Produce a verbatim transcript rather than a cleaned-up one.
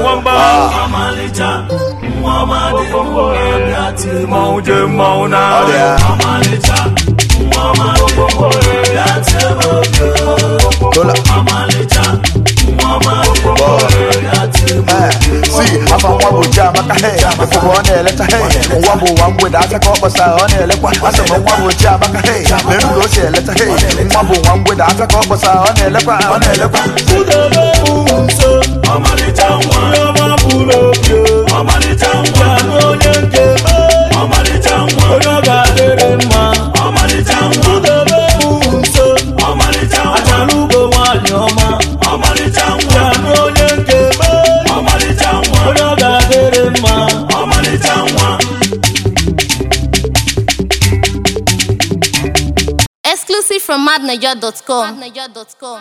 Amalija, Muhammad, Mouje Mona, Amalija, Muhammad, Amalija, Muhammad. See, I'm a wabble jam, I can hear. If you want to let a hay, wabble one with I take up a sound, I said, wabble jam, I can hear. Let me go say, let a hay, wabble one with I take up a sound, on a leper, on a leper. To the moon, so Amalija, Amalija, Amalija, Amalija, to the moon, so Amalija, Ajalugo, Amalija, Exclusive from mad naija dot com.